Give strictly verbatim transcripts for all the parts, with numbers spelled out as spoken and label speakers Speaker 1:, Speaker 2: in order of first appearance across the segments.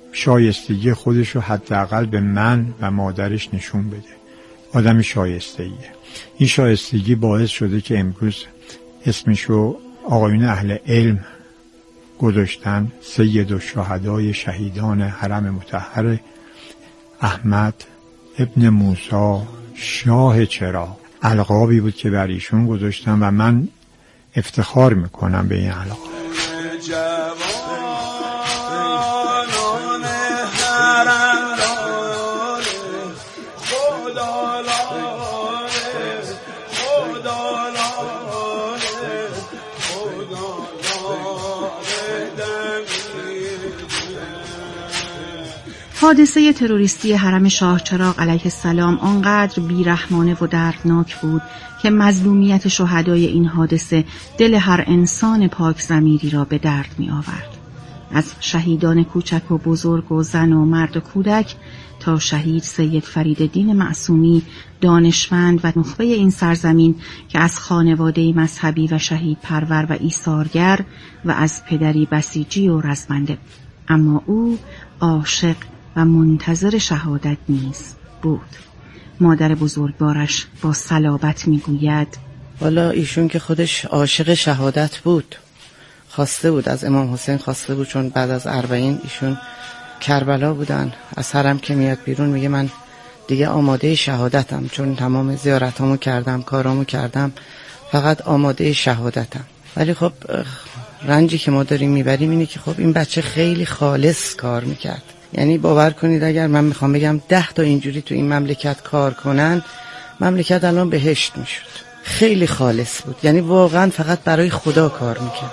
Speaker 1: شایستگی خودش رو حداقل به من و مادرش نشون بده. آدم شایستگیه. این شایستگی باعث شده که امروز اسمشو آقایون اهل علم گذاشتن سید الشهدای شهیدان حرم مطهر احمد ابن موسی شاه چراغ. القابی بود که بر ایشون گذاشتن و من افتخار میکنم به این القاب.
Speaker 2: حادثه تروریستی حرم شاه چراغ علیه السلام آنقدر بیرحمانه و دردناک بود که مظلومیت شهدای این حادثه دل هر انسان پاک ضمیری را به درد می آورد. از شهیدان کوچک و بزرگ و زن و مرد و کودک تا شهید سید فریدالدین معصومی، دانشمند و نخبه این سرزمین که از خانواده مذهبی و شهید پرور و ایثارگر و از پدری بسیجی و رزمنده، اما او عاشق و منتظر شهادت نیز بود. مادر بزرگوارش با صلابت میگوید
Speaker 3: والا ایشون که خودش عاشق شهادت بود، خواسته بود از امام حسین، خواسته بود، چون بعد از اربعین ایشون کربلا بودن، از حرم که میاد بیرون میگه من دیگه آماده شهادتم، چون تمام زیارتامو کردم، کارامو کردم، فقط آماده شهادتم. ولی خب رنجی که ما داریم میبریم اینه که خب این بچه خیلی خالص کار میکرد. یعنی باور کنید اگر من میخوام بگم ده تا اینجوری تو این مملکت کار کنن، مملکت الان بهشت میشد. خیلی خالص بود، یعنی واقعا فقط برای خدا کار میکرد.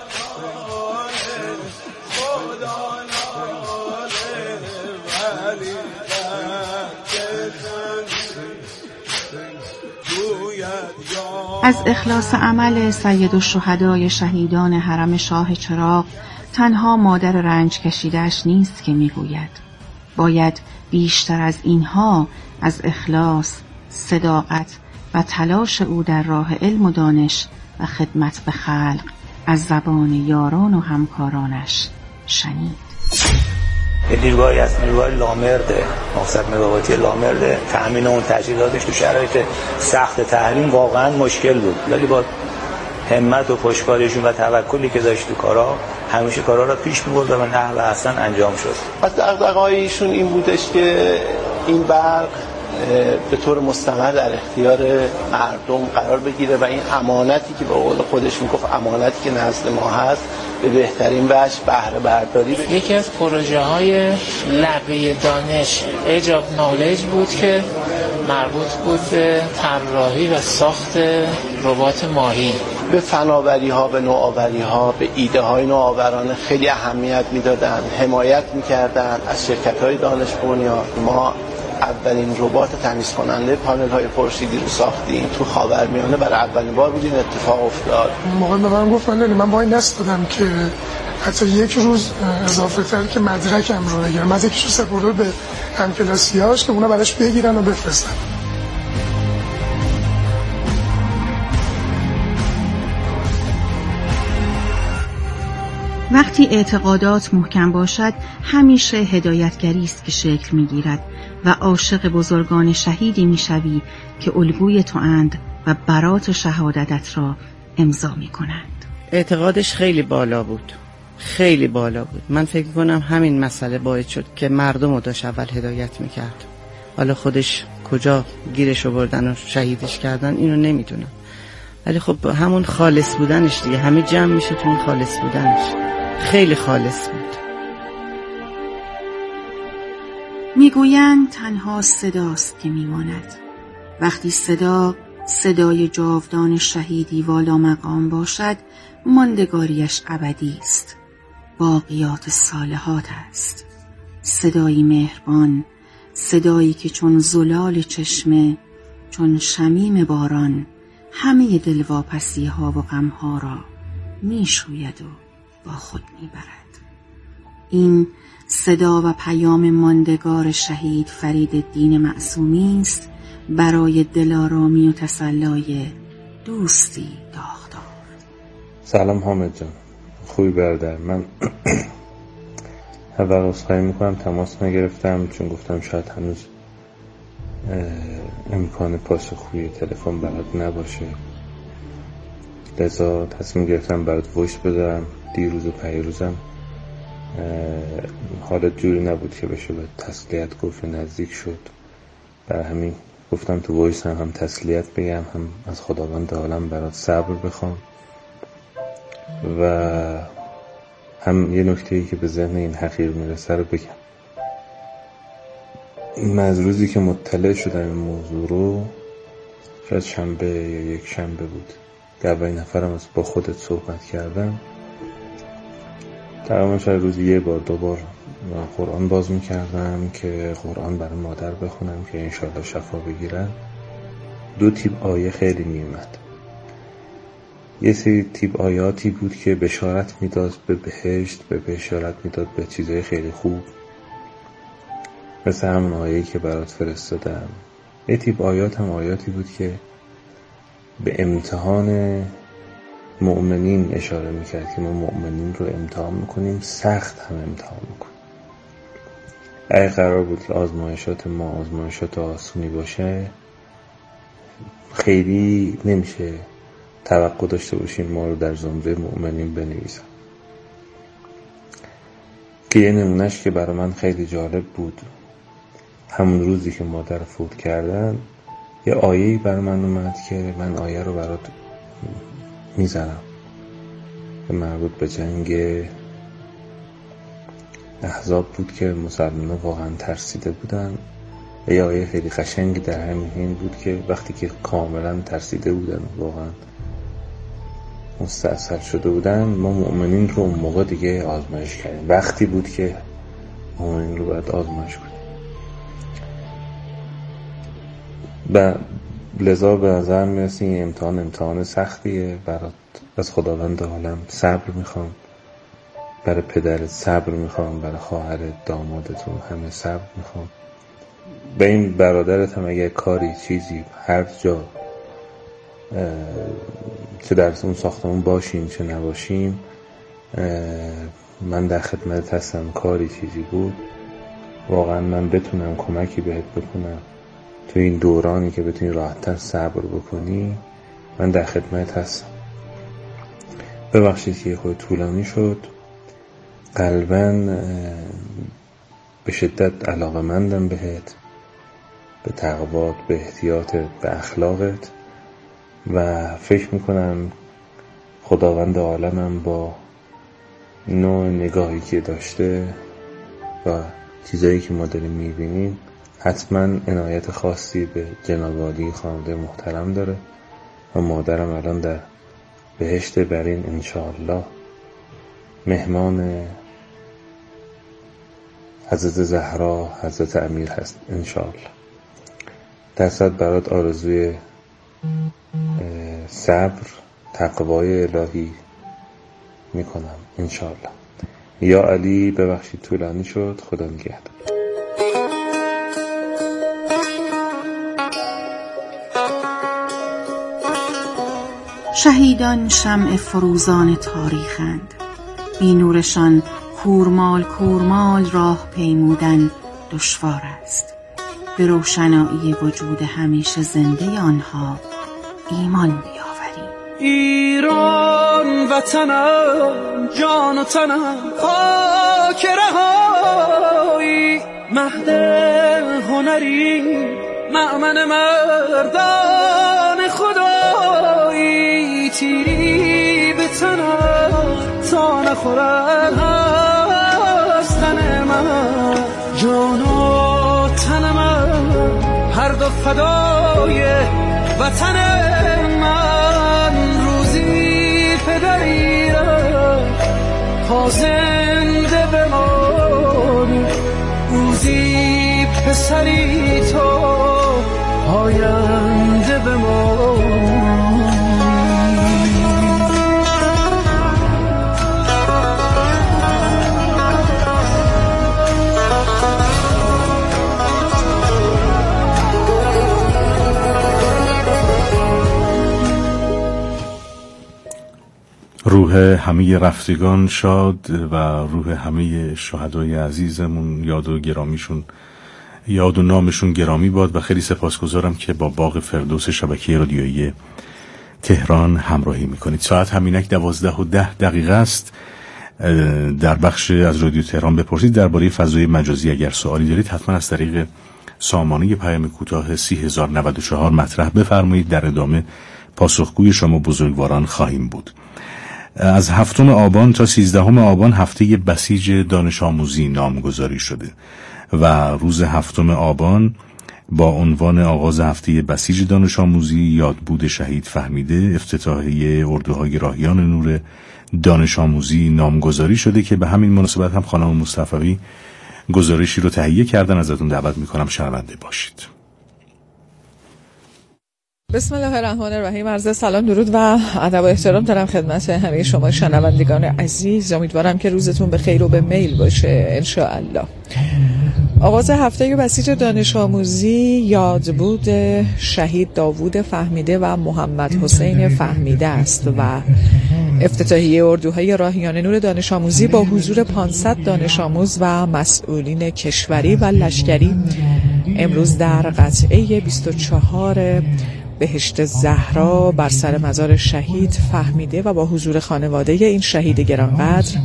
Speaker 2: از اخلاص عمل سید الشهدای شهیدان حرم شاه چراغ تنها مادر رنج کشیده‌اش نیست که میگوید باید بیشتر از اینها از اخلاص، صداقت و تلاش او در راه علم و دانش و خدمت به خلق از زبان یاران و همکارانش شنید.
Speaker 4: نیروگاهی از نیروگاه لامرده، نهصد مگاواتی لامرده، تأمین اون تجهیزاتش تو شرایط سخت تحریم واقعا مشکل بود، ولی با همت و پشتکاریشون و توکلی که داشت تو کارا همیشه کارا را پیش می‌برد و به نحو احسن انجام شد.
Speaker 5: از دغدغه‌های ایشون این بودش که این برق به طور مستمر در اختیار مردم قرار بگیره و این امانتی که به قول خودش میگفت امانتی که نزد ما هست به بهترین وجه بهره برداری بشه.
Speaker 6: یکی از پروژه های لبه دانش ایج آف نالج بود که مربوط بود به طراحی و ساخت ربات ماهی.
Speaker 5: به فناوری ها، به نوآوری ها، به ایده های نوآورانه خیلی اهمیت میدادن، حمایت میکردن از شرکت های دانش بنیان. ما اولین ربات تمیز کننده پانل های خورشیدی رو ساختیم تو خاورمیانه، برای اولین بار بود این اتفاق افتاد.
Speaker 7: موقع به من گفت من من وای نستادم که حتی یک روز اضافه تر که مدرکم رو بگیرم، مدرکش رو سپرده به همکلاسیاش که اونا براش بگیرن و بفرستن.
Speaker 2: وقتی اعتقادات محکم باشد همیشه هدایتگری است که شکل می‌گیرد و عاشق بزرگان شهیدی می‌شوی که الگوی تواند و برات شهادتت را امضا می‌کنند.
Speaker 3: اعتقادش خیلی بالا بود، خیلی بالا بود. من فکر می‌کنم همین مسئله باعث شد که مردم رو داشت اول هدایت می‌کرد. حالا خودش کجا گیرش آوردن و شهیدش کردن اینو نمی‌دونم، ولی خب همون خالص بودنش دیگه، همه جمع میشه تو اون خالص بودنش. خیلی خالص بود.
Speaker 2: میگویند تنها صداست که میماند. وقتی صدا صدای جاودان شهیدی والا مقام باشد، ماندگاریش ابدی است، باقیات صالحات است. صدایی مهربان، صدایی که چون زلال چشمه، چون شمیم باران همه دلواپسی ها و غم ها را میشوید و با خود میبرد. این صدا و پیام ماندگار شهید فریدالدین معصومی است برای دلارامی و تسلای دوستی داغدار.
Speaker 8: سلام حامد جان، خوبی برادر؟ من اول عذرخواهی میکنم تماس نگرفتم، چون گفتم شاید هنوز امکان پاسخگویی تلفن برات نباشه، لذا تصمیم گرفتم برات وایس بذارم. دیروز و پیروزم حالت جوری نبود که بشه به تسلیت گفت، نزدیک شد، برای همین گفتم تو وایس هم, هم تسلیت بگم، هم از خداوند عالم برات صبر بخوام و هم یه نکته‌ای که به ذهن این حقیر میرسه رو بگم. من از روزی که مطلع شدم این موضوع رو، شاید شنبه یا یک شنبه بود که اولین نفرم از با خودت صحبت کردم، تقریبا شاید روزی یه بار دو بار قرآن باز میکردم که قرآن برای مادر بخونم که انشالله شفا بگیرن. دو تیپ آیه خیلی میومد. یه سری تیپ آیاتی بود که بشارت میداد به بهشت، به بشارت میداد به چیزهای خیلی خوب، مثل همون آیه‌ای که برات فرستادم. یه تیپ آیات هم آیاتی بود که به امتحان مؤمنین اشاره میکرد که ما مؤمنین رو امتحان میکنیم، سخت هم امتحان میکنیم. اگه قرار بود آزمایشات ما آزمایشات آسونی باشه، خیلی نمیشه توقع داشته باشیم ما رو در زمره مؤمنین بنویسن. که یه نمونهش که برای من خیلی جالب بود، همون روزی که مادر فوت کردن یه آیه‌ای برای من اومد که من آیه رو برات میزنم، که مربوط به جنگ احزاب بود که مسلمان‌ها واقعا ترسیده بودن. یه آیه خیلی قشنگی در همین حین بود که وقتی که کاملا ترسیده بودن، واقعا مستاصل شده بودن، ما مؤمنین رو اون موقع دیگه آزمایش کردیم. وقتی بود که مؤمنین رو باید آزمایش کنیم و لذا به نظر میرسه این امتحان امتحان سختیه برات. از خداوند عالم صبر میخوام، برای پدرت صبر میخوام، برای خواهرت، دامادتون همه صبر میخوام. به این برادرت هم اگر کاری چیزی هر جا چه در اون ساختمون باشیم چه نباشیم، من در خدمت هستم. کاری چیزی بود واقعا من بتونم کمکی بهت بکنم تو این دورانی که بتونی راحت‌تر صبر بکنی، من در خدمت هستم. ببخشید که خود طولانی شد. قلباً به شدت علاقه‌مندم بهت، به تقوات، به احتیاطت، به اخلاقت و فکر میکنم خداوند عالمم با نوع نگاهی که داشته و چیزایی که ما داریم میبینیم حتما عنایت خاصی به جناب عالی خانواده محترم داره و مادرم الان در بهشت برین انشاءالله مهمان حضرت زهرا حضرت امیر هست انشاءالله. درصد برات آرزوی صبر تقوای الهی میکنم انشاءالله. یا علی ببخشید طولانی شد. خدا نگهدار.
Speaker 2: شهیدان شمع فروزان تاریخند، بی نورشان کورمال کورمال راه پیمودن دشوار است. به روشنایی وجود همیشه زنده آنها ایمان بیاوریم.
Speaker 9: ایران وطنم، جان و تنم، خاک رهایی، مهد هنری، مأمن مردان خدایی، تیری به تنم تا نخورد از تن من، جان و تن من هر دو فدای وطن من. روزی پدری را تا زنده بمانی، روزی پسری تو آینده بمانی.
Speaker 10: روح
Speaker 8: روح همه رفتگان شاد و روح همه شهدای عزیزمون یاد و گرامیشون یاد و نامشون گرامی باد و خیلی سپاسگزارم که با باغ فردوس شبکه رادیویی تهران همراهی میکنید. ساعت همینک دوازده و ده دقیقه است. در بخش از رادیو تهران بپرسید درباره فضای مجازی اگر سوالی دارید حتما از طریق سامانه پیام کوتاه سی هزار و نود و چهار مطرح بفرمایید. در ادامه پاسخگوی شما بزرگواران خواهیم بود. از هفتم آبان تا سیزدهم آبان هفته بسیج دانش آموزی نامگذاری شده و روز هفتم آبان با عنوان آغاز هفته بسیج دانش آموزی یادبود شهید فهمیده افتتاحیه اردوهای راهیان نور دانش آموزی نامگذاری شده که به همین مناسبت هم خانم مصطفی گزارشی رو تهیه کردن. ازتون دعوت میکنم شنونده باشید.
Speaker 10: بسم الله الرحمن الرحیم. عرض سلام درود و ادب و احترام دارم خدمت همه شما شنوندگان عزیز. امیدوارم که روزتون به خیر و به میل باشه ان شاء الله. آغاز هفته بسیج دانش آموزی یادبود شهید داوود فهمیده و محمد حسین فهمیده است و افتتاحیه اردوهای راهیان نور دانش آموزی با حضور پانصد دانش آموز و مسئولین کشوری و لشکری امروز در قطعه بیست و چهار بهشت زهرا بر سر مزار شهید فهمیده و با حضور خانواده این شهید گرانقدر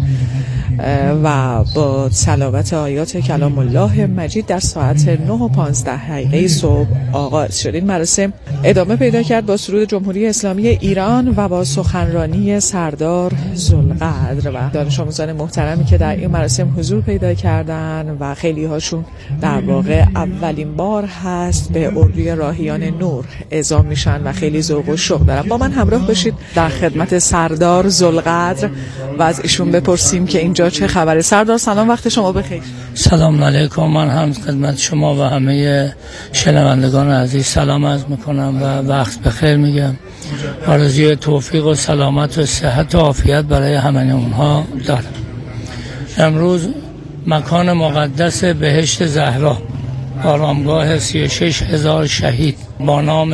Speaker 10: و با تلاوت آیات کلام الله مجید در ساعت نه و پانزده دقیقه صبح آغاز شد. این مراسم ادامه پیدا کرد با سرود جمهوری اسلامی ایران و با سخنرانی سردار ذوالقدر و دانش آموزان محترمی که در این مراسم حضور پیدا کردن و خیلی هاشون در واقع اولین بار هست به اردوی راهیان نور اعزام میشن و خیلی ذوق و شوق دارن. با من همراه باشید در خدمت سردار ذوالقدر و از ایشون بپرسیم که اینجا چه خبره. سردار سلام، وقت شما بخیر.
Speaker 11: سلام علیکم. من هم خدمت شما و همه شنوندگان عزیز سلام عرض میکنم و وقت بخیر میگم. آرزوی توفیق و سلامت و صحت و عافیت برای همه اونها دارم. امروز مکان مقدس بهشت زهرا آرامگاه سی و شش هزار شهید با نام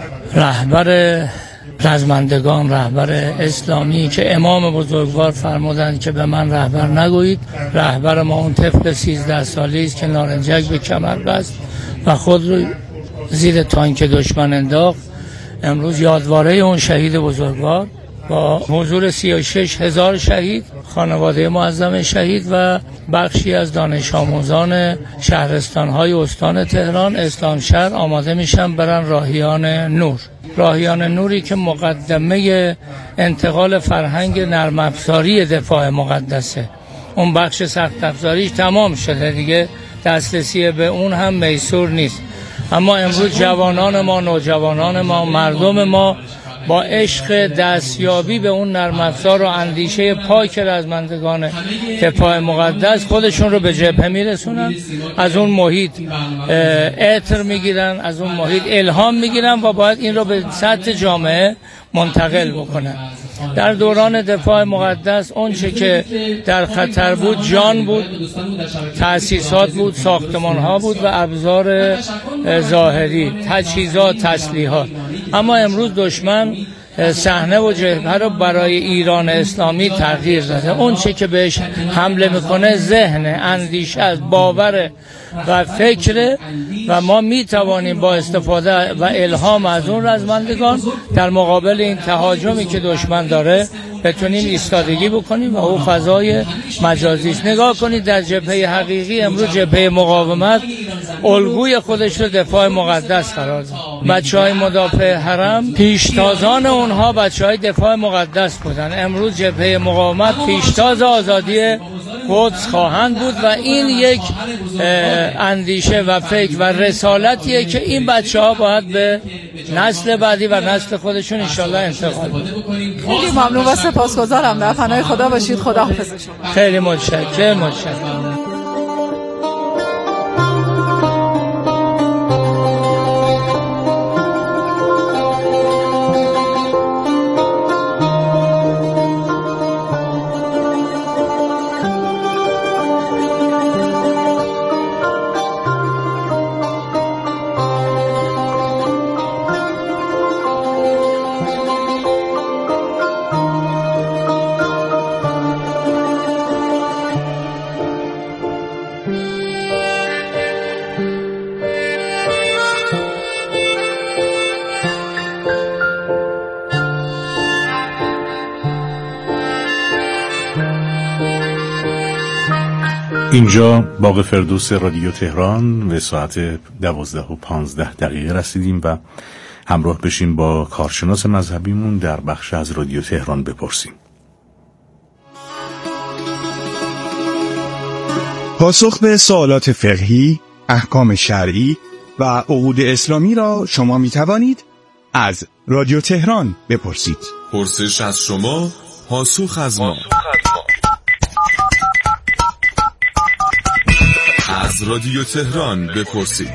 Speaker 11: رهبر رزمندگان، رهبر اسلامی که امام بزرگوار فرمودند که به من رهبر نگویید. رهبر ما اون طفل سیزده سالی است که نارنجک به کمر بست و خود رو زیر تانک دشمن انداخت. امروز یادواره اون شهید بزرگوار با حضور سی و شش هزار شهید، خانواده معظم شهید و بخشی از دانش آموزان شهرستان‌های استان تهران اسلام شهر آماده میشن برن راهیان نور. راهیان نوری که مقدمه انتقال فرهنگ نرم افزاری دفاع مقدسه. اون بخش سخت افزاریش تمام شده دیگه، دسترسی به اون هم میسور نیست. اما امروز جوانان ما، نوجوانان ما، مردم ما با عشق دستیابی به اون نرم افزار و اندیشه پاک رزمندگان دفاع مقدس خودشون رو به جبهه میرسونن، از اون محیط عطر میگیرن، از اون محیط الهام میگیرن و باید این رو به سطح جامعه منتقل بکنن. در دوران دفاع مقدس اون چه که در خطر بود جان بود، تأسیسات بود، ساختمان ها بود و ابزار ظاهری، تجهیزات، تسلیحات. اما امروز دشمن صحنه و جبهه رو برای ایران اسلامی تغییر داده. اون چه که بهش حمله میکنه ذهن، اندیشه از باور و فکر و ما میتوانیم با استفاده و الهام از اون رزمندگان در مقابل این تهاجمی که دشمن داره بتونیم ایستادگی بکنیم و او فضای مجازیش. نگاه کنید در جبهه حقیقی امروز جبهه مقاومت الگوی خودش رو دفاع مقدس قرار داد. بچهای مدافع حرم پیشتازان اونها بچهای دفاع مقدس بودن. امروز جبهه مقاومت پیشتاز آزادی قدس خواهند بود و این یک اندیشه و فکر و رسالتیه که این بچه ها باید به نسل بعدی و نسل خودشون انشالله انتقال بدن.
Speaker 10: خیلی ممنون و سپاسگزارم. در پناه خدا باشید. خدا حافظ شما.
Speaker 11: خیلی متشکرم. متشکرم.
Speaker 12: اینجا باغ فردوس رادیو تهران و ساعت دوازده و پانزده دقیقه رسیدیم و همراه بشیم با کارشناس مذهبیمون در بخش از رادیو تهران بپرسیم.
Speaker 13: پاسخ به سوالات فقهی، احکام شرعی و عقود اسلامی را شما می توانید از رادیو تهران بپرسید.
Speaker 14: پرسش از شما، پاسخ از ما. از رادیو تهران بپرسید.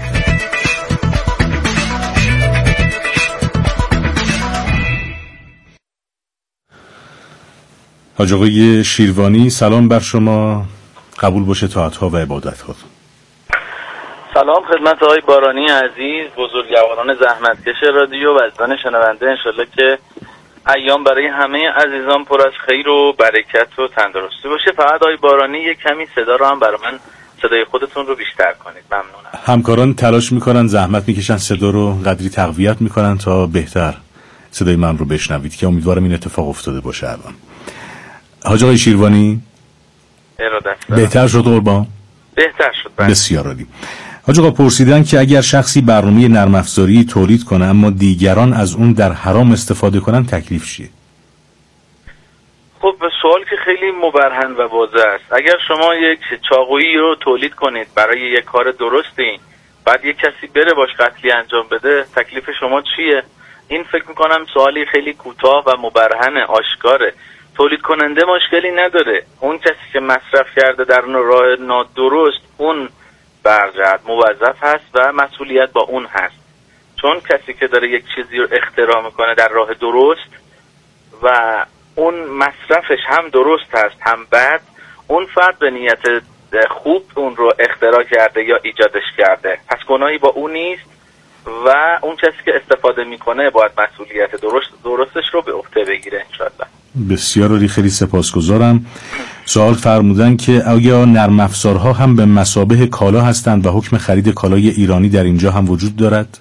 Speaker 12: حاج آقای شیروانی، سلام بر شما، قبول باشه طاعت‌ها و عبادت‌ها.
Speaker 15: سلام خدمت آقای بارانی عزیز، بزرگواران زحمتکش رادیو و عزیزان شنونده. انشالله که ایام برای همه عزیزان پر از خیر و برکت و تندرستی باشه. فقط آقای بارانی یک کمی صدا رو هم برای من، صدای خودتون رو بیشتر کنید، ممنونم.
Speaker 12: همکاران تلاش میکنن، زحمت میکشن، صدا رو قدری تقویت میکنن تا بهتر صدای من رو بشنوید که امیدوارم این اتفاق افتاده باشه الان. حاج آقای شیروانی بهتر شد قربان؟
Speaker 15: بهتر شد بله.
Speaker 12: بسیار عالی. حاج آقا پرسیدن که اگر شخصی برنامه نرم افزاری تولید کنه اما دیگران از اون در حرام استفاده کنن تکلیف چیه؟
Speaker 15: خب سوال که خیلی مبرهن و واضح است. اگر شما یک چاقویی رو تولید کنید برای یک کار درستی، بعد یک کسی بره باش قتلی انجام بده، تکلیف شما چیه؟ این فکر میکنم سوالی خیلی کوتاه و مبرهن، آشکاره. تولید کننده مشکلی نداره، اون کسی که مصرف کرده در راه نادرست اون برجرد موظف هست و مسئولیت با اون هست. چون کسی که داره یک چیزی رو اختراع میکنه در راه درست و اون مصرفش هم درست هست هم بد، اون فرد به نیت خوب اون رو اختراع کرده یا ایجادش کرده، پس گناهی با اون نیست و اون کسی که استفاده میکنه باید مسئولیت درست درستش رو به عهده بگیره انشالله.
Speaker 12: بسیار عالی، خیلی سپاسگزارم. سوال فرمودن که آیا نرم افزارها هم به مثابه کالا هستند و حکم خرید کالای ایرانی در اینجا هم وجود دارد؟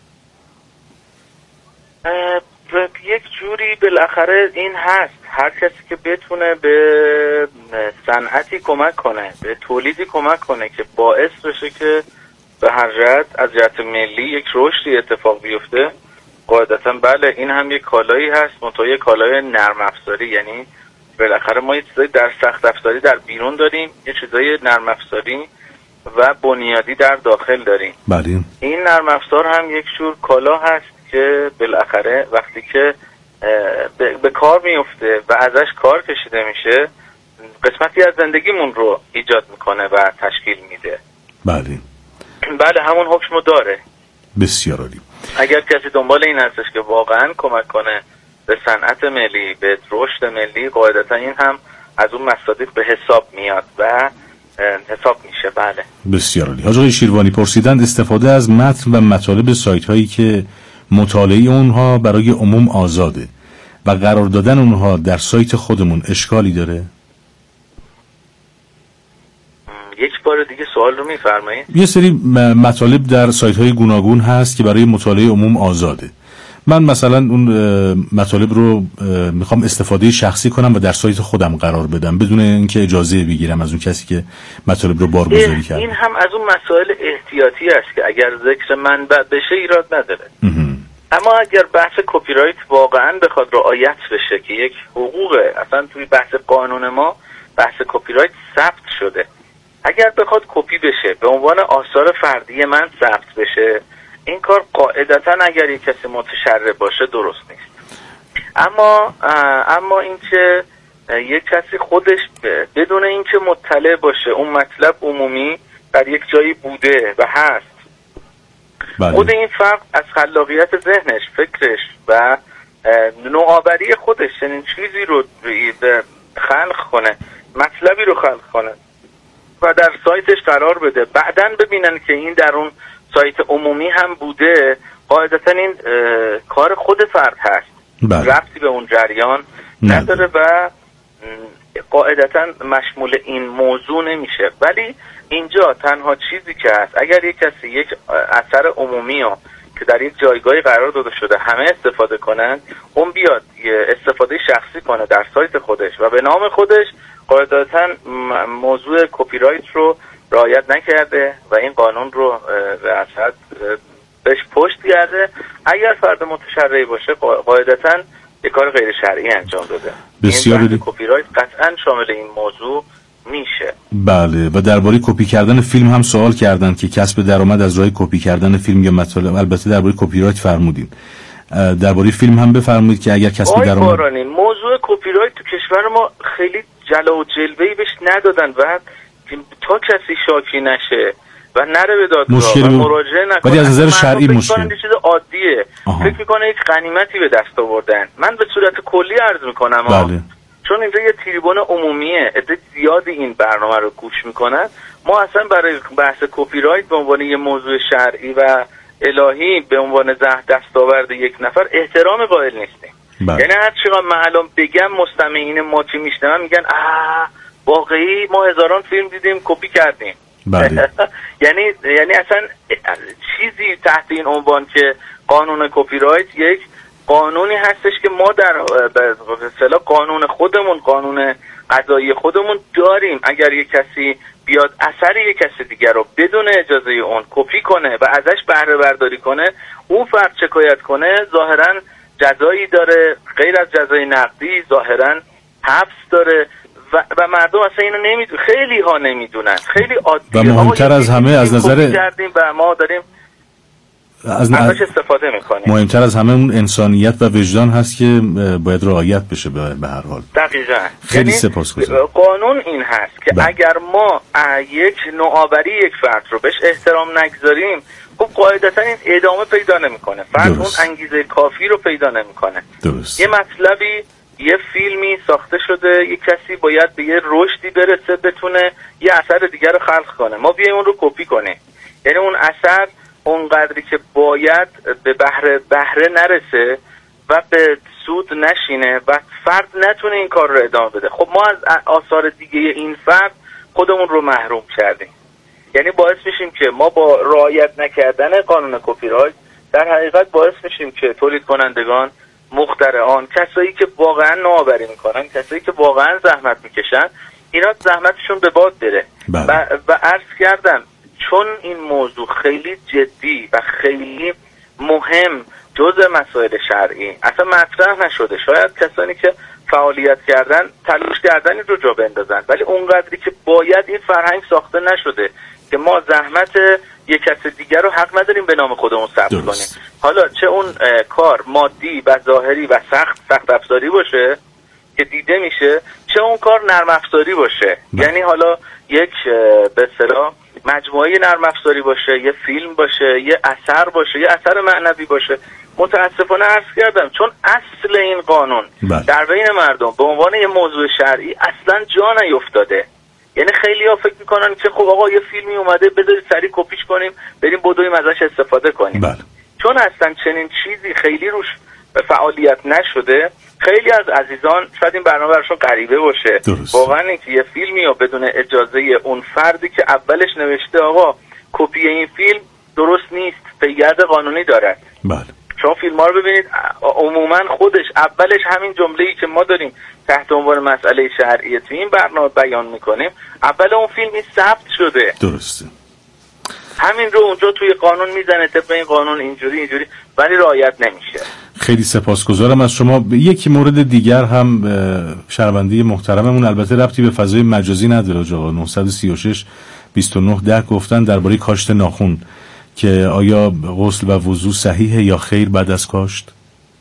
Speaker 15: یک جوری بالاخره این هست، هر کسی که بتونه به صنعتی کمک کنه، به تولیدی کمک کنه که باعث بشه که به هر جهت از جهت ملی یک رشدی اتفاق بیفته، قاعدتا بله این هم یک کالایی هست، منتها یک کالای نرم افزاری. یعنی بالاخره ما یه چیزایی در سخت افزاری در بیرون داریم، یه چیزای نرم افزاری و بنیادی در داخل داریم.
Speaker 12: بله
Speaker 15: این نرم افزار هم یک جور کالا هست که بالاخره وقتی که به کار میفته و ازش کار کشیده میشه، قسمتی از زندگیمون رو ایجاد میکنه و تشکیل میده.
Speaker 12: بله
Speaker 15: بله همون حکمو داره.
Speaker 12: بسیار عالی.
Speaker 15: اگر کسی دنبال این هستش که واقعا کمک کنه به صنعت ملی، به رشد ملی، قاعدتا این هم از اون مصادیق به حساب میاد و حساب میشه. بله
Speaker 12: بسیار عالی. حاج آقای شیروانی پرسیدند استفاده از متن و مطالب سایت هایی که مطالعه اونها برای عموم آزاده و قرار دادن اونها در سایت خودمون اشکالی داره؟
Speaker 15: یک بار دیگه سوال رو میفرمایید؟
Speaker 12: یه سری مطالب در سایت های گوناگون هست که برای مطالعه عموم آزاده. من مثلا اون مطالب رو میخوام استفاده شخصی کنم و در سایت خودم قرار بدم بدون اینکه اجازه بگیرم از اون کسی که مطالب رو بارگذاری کرده.
Speaker 15: این هم از اون مسائل احتیاطی است که اگر ذکر منبع بشه ایراد نداره. اما اگر بحث کپی رایت واقعا بخواد رعایت بشه که یک حقوقه، اصلا توی بحث قانون ما بحث کپی رایت ثبت شده، اگر بخواد کپی بشه به عنوان آثار فردی من ثبت بشه، این کار قاعدتا اگر یک کسی متشرع باشه درست نیست. اما اما اینکه یک کسی خودش بدون اینکه مطلع باشه اون مطلب عمومی در یک جایی بوده و هست، بله. خود این فرد از خلاقیت ذهنش، فکرش و نوآوری خودش چنین چیزی رو خلق کنه، مطلبی رو خلق کنه و در سایتش قرار بده، بعدن ببینن که این در اون سایت عمومی هم بوده، قاعدتا این کار خود فرد هست، ربطی به اون جریان نداره و قاعدتا مشمول این موضوع نمیشه. ولی اینجا تنها چیزی که هست، اگر یک کسی یک اثر عمومی ها که در یک جایگاهی قرار داده شده همه استفاده کنن، اون بیاد استفاده شخصی کنه در سایت خودش و به نام خودش، قاعدتا موضوع کپی رایت رو رعایت نکرده و این قانون رو به اصل بهش پشت کرده، اگر فرد متشرعی باشه قاعدتاً یک کار غیر شرعی انجام داده.
Speaker 12: بسیار
Speaker 15: این کپی رایت قطعاً شامل این موضوع میشه.
Speaker 12: بله، و درباره کپی کردن فیلم هم سوال کردن که کسب درآمد از راه کپی کردن فیلم یا مطالب، البته درباره کپی رایت فرمودین، درباره فیلم هم بفرمایید که اگر کسب درآمد.
Speaker 15: بارانی موضوع کپی رایت تو کشور ما خیلی جلو و جلوه‌ای بهش ندادن و تا کسی شاکی نشه و نره به دادگاه و مراجعه نکنه،
Speaker 12: ولی از نظر شرعی مشکل
Speaker 15: یه چیز عادیه. آها. فکر میکنه یک غنیمتی به دست آوردن. من به صورت کلی عرض میکنم
Speaker 12: بله.
Speaker 15: چون اینجا یه تریبون عمومیه، عده زیادی این برنامه رو گوش میکنن، ما اصلا برای بحث کپی رایت به عنوان یه موضوع شرعی و الهی به عنوان دستاورد یک نفر احترام قائل نیستیم. بله. یعنی هر چقدر من الان بگم مستمعین ما که میشنون میگن آه واقعی ما هزاران فیلم دیدیم کپی کردیم.
Speaker 12: بله.
Speaker 15: یعنی یعنی اصلا چیزی تحت این عنوان که قانون کپی رایت یک قانونی هستش که ما در به اصطلاح قانون خودمون، قانون قضایی خودمون داریم. اگر یک کسی بیاد اثر یک کسی دیگر رو بدون اجازه اون کپی کنه و ازش بهره برداری کنه، اون فرد شکایت کنه، ظاهرا جزایی داره، غیر از جزای نقدی ظاهرا حبس داره و, و مردم اصلا اینو نمیدونن، خیلی ها نمیدونن، خیلی عادیه.
Speaker 12: و مهمتر از همه از نظر
Speaker 15: کردیم و ما داریم
Speaker 12: از
Speaker 15: ازش استفاده میکنیم.
Speaker 12: مهمتر از همه اون انسانیت و وجدان هست که باید رعایت بشه به هر حال.
Speaker 15: دقیقاً.
Speaker 12: خیلی سپاسگزارم.
Speaker 15: قانون این هست که بله. اگر ما یک نوآوری یک فرد رو بهش احترام نگذاریم، خب قاعدتاً این ادامه پیدا نمیکنه. فرد اون انگیزه کافی رو پیدا نمیکنه.
Speaker 12: درست.
Speaker 15: یه مطلبی، یه فیلمی ساخته شده، یه کسی باید به یه رشدی برسه بتونه یه اثر دیگر رو خلق کنه. ما بیایم اون رو کپی کنیم. یعنی اون اثر اونقدری که باید به بهره بهره نرسه و به سود نشینه و فرد نتونه این کار رو ادامه بده. خب ما از آثار دیگه این فرد خودمون رو محروم کردیم. یعنی باعث میشیم که ما با رعایت نکردن قانون کپی رایت در حقیقت باعث میشیم که تولید کنندگان، مخترعان، کسایی که واقعا نوآوری میکنن، کسایی که واقعا زحمت میکشن، اینا زحمتشون به باد بره. و, و عرض کردم چون این موضوع خیلی جدی و خیلی مهم جزء مسائل شرعی اصلا مطرح نشده، شاید کسانی که فعالیت کردن تلاش کردن این رو جا بندازن، ولی اونقدری که باید این فرهنگ ساخته نشده که ما زحمت یک کس دیگر رو حق نداریم به نام خودمون ثبت کنیم. حالا چه اون کار مادی و ظاهری و سخت سخت افزاری باشه که دیده میشه، چه اون کار نرم افزاری باشه. بله. یعنی حالا یک به اصطلاح مجموعه نرم افزاری باشه، یه فیلم باشه، یه اثر باشه، یه اثر معنوی باشه. متاسفانه عرض کردم چون اصل این قانون
Speaker 12: بله.
Speaker 15: در بین مردم به عنوان یه موضوع شرعی اصلا جا نیفتاده. یعنی خیلی ها فکر میکنن که خب آقا یه فیلمی اومده بذارید سریع کپیش کنیم بریم بدویم ازش استفاده کنیم.
Speaker 12: بله.
Speaker 15: چون اصلا چنین چیزی خیلی روش فعالیت نشده، خیلی از عزیزان شاید این برنامه براشون غریبه باشه.
Speaker 12: درست.
Speaker 15: واقعا اینکه یه فیلمی رو بدون اجازه اون فردی که اولش نوشته آقا کپی این فیلم درست نیست، پیگرد قانونی دارد.
Speaker 12: بله.
Speaker 15: شما فیلم ها رو ببینید عموما خودش اولش همین جمله‌ای که ما داریم تحت عنوان مسئله شرعی تو این برنامه بیان میکنیم، اول اون فیلمی ثبت شده.
Speaker 12: درسته.
Speaker 15: همین رو اونجا توی قانون میزنه طبق این قانون اینجوری اینجوری، ولی رعایت نمیشه.
Speaker 12: خیلی سپاسگزارم از شما. یک مورد دیگر هم شنونده محترممون، البته ربطی به فضای مجازی نداره، آقا نه سه شش بیست و نه ده گفتن درباره کاشت ناخن که آیا غسل و وضو صحیحه یا خیر بعد از کاشت؟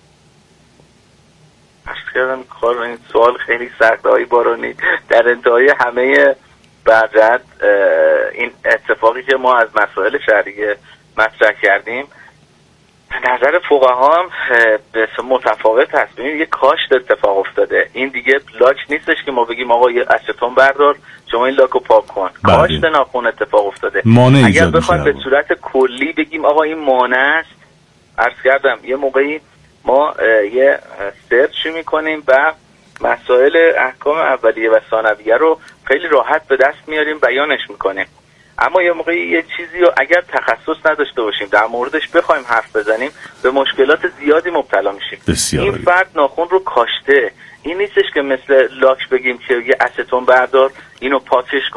Speaker 15: کردم کار این سوال خیلی سخته های بارانی. در انتهای همه برجت این اتفاقی که ما از مسائل شرعی مطرح کردیم نظر فقها هم متفاوت هست. ببینید یک کاشت اتفاق افتاده، این دیگه لاک نیستش که ما بگیم آقا یه استون بردار شما این لاکو پاک کن.
Speaker 12: بله.
Speaker 15: کاشت ناخن اتفاق افتاده.
Speaker 12: اگر
Speaker 15: بخوایم به صورت کلی بگیم آقا این مانع است، عرض کردم یه موقعی ما یه سرچ میکنیم و مسائل احکام اولیه و ثانویه رو خیلی راحت به دست میاریم بیانش میکنیم، اما یه موقعی یه چیزی رو اگر تخصص نداشته باشیم در موردش بخوایم حرف بزنیم به مشکلات زیادی مبتلا میشیم.
Speaker 12: بسیار
Speaker 15: این فرد ناخن رو کاشته، این نیستش که مثل لاک بگیم که یه استون بردار اینو پاکش کن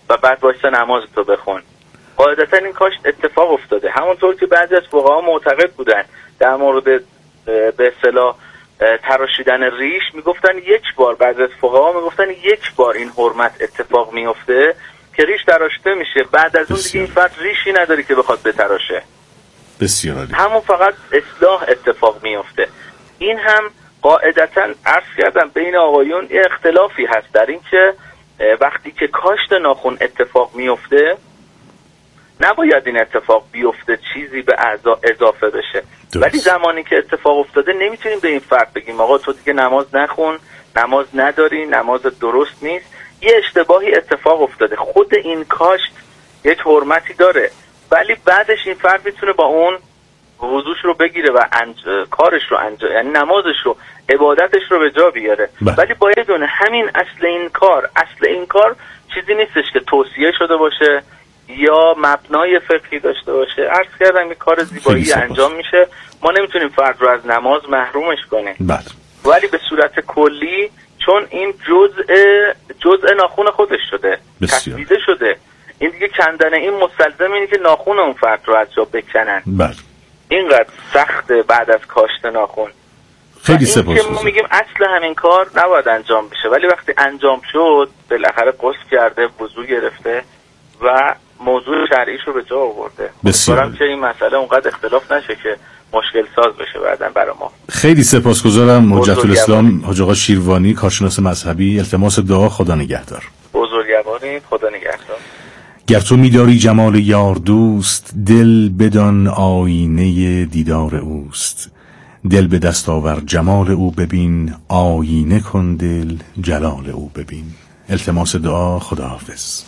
Speaker 15: و بعد وایسا نماز تو بخون. قاعدتا این کاشت اتفاق افتاده. همونطور که بعضی از فقها معتقد بودن در مورد به اصطلاح تراشیدن ریش، میگفتن یک بار، بعضی از فقها میگفتن یک بار این حرمت اتفاق میفته که ریش تراشته میشه، بعد از اون دیگه این فرد ریشی نداری که بخواد بتراشه.
Speaker 12: بسیار عالی.
Speaker 15: همون فقط اصلاح اتفاق میفته. این هم قاعدتا عرض کردم بین آقایون یه اختلافی هست در این که وقتی که کاشت ناخن اتفاق میفته نباید این اتفاق بیفته چیزی به اعضا اضافه بشه درست. ولی زمانی که اتفاق افتاده نمیتونیم به این فرد بگیم آقا تو دیگه نماز نخون، نماز نداری، نماز درست نیست. یه اشتباهی اتفاق افتاده. خود این کاشت یک حرمتی داره، ولی بعدش این فرد میتونه با اون وضوش رو بگیره و انج... کارش رو انجام، یعنی نمازش رو، عبادتش رو به جا بیاره. بله. ولی باید دونه همین اصل این کار، اصل این کار چیزی نیستش که توصیه شده باشه یا مبنای فقهی داشته باشه. عرض کردم این کار زیبایی انجام میشه، ما نمیتونیم فرد رو از نماز محرومش کنیم.
Speaker 12: بله.
Speaker 15: ولی به صورت کلی چون این جزء جزء ناخون خودش شده، تثبیته شده، این دیگه کندن این مستلزم اینه که ناخون اون فرد رو از جا بکنن.
Speaker 12: بله.
Speaker 15: اینقدر سخته بعد از کاشت ناخون.
Speaker 12: خیلی سپاسگزارم.
Speaker 15: که ما میگیم اصل همین کار نباید انجام بشه، ولی وقتی انجام شد بالاخره غسل کرده، وضو گرفته و موضوع شرعیش رو به جا آورده. امیدوارم که این مسئله اونقدر اختلاف نشه که مشکل ساز بشه بعداً برای ما.
Speaker 12: خیلی سپاسگزارم حجت الاسلام حاج آقا شیروانی، کارشناس مذهبی. التماس دعا. خدا نگهدار.
Speaker 15: بزرگوارید. خدا نگهدار.
Speaker 12: گر تو می‌داری جمال یار دوست، دل بدان آینه دیدار اوست. دل به دست آور جمال او ببین، آینه کن دل جلال او ببین. التماس دعا. خداحافظ.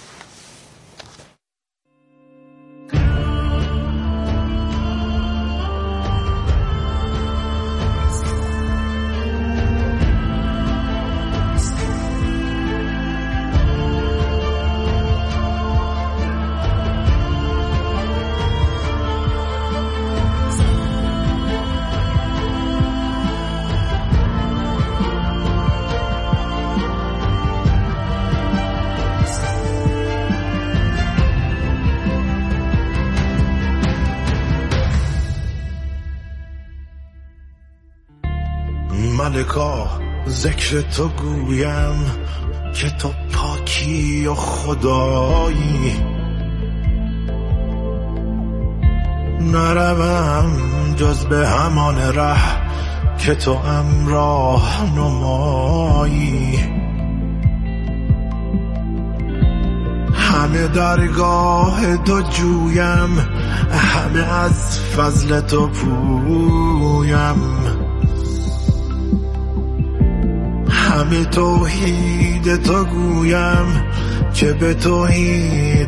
Speaker 16: ملکا ذکر تو گویم که تو پاکی و خدایی، نروم جز به همان ره که تو امراه نمایی. همه درگاه تو جویم، همه از فضل تو پویم، همه توحید تو گویم که به توحید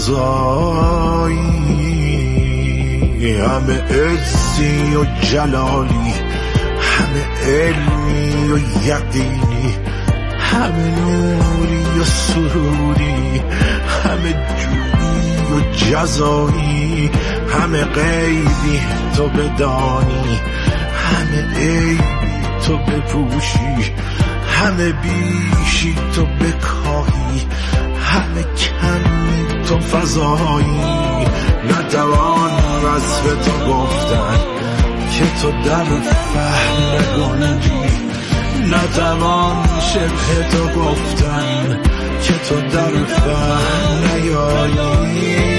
Speaker 16: سزایی. همه عزی و جلالی، همه علمی و یقینی، همه نوری و سروری، همه جودی و جزایی، همه غیبی تو بدانی، همه عیبی تو بپوشی، همه بیشی تو بکاهی، همه کمی تو فضایی. نتوان وصف تو گفتن که تو در فهم نگنجی، نتوان شبه تو گفتن که تو در فهم نیایی.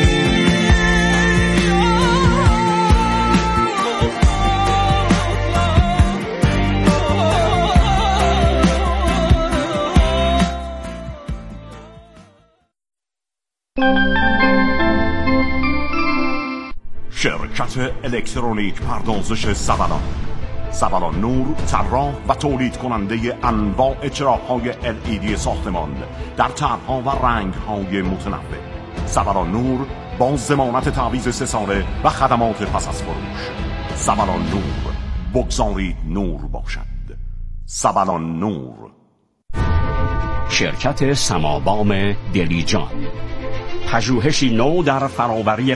Speaker 17: شرکت الکترونیک پردازش زبلان زبلان نور، طراح و تولید کننده انواع چراغ‌های ال ای دی ساختمان در طرح‌ها و رنگ‌های متنوع. زبلان نور با ضمانت تعویض سه ساله و خدمات پس از فروش. زبلان نور، بگذارید نور باشد. زبلان نور.
Speaker 18: شرکت سمابام دلیجان، پژوهشی نو در فراوری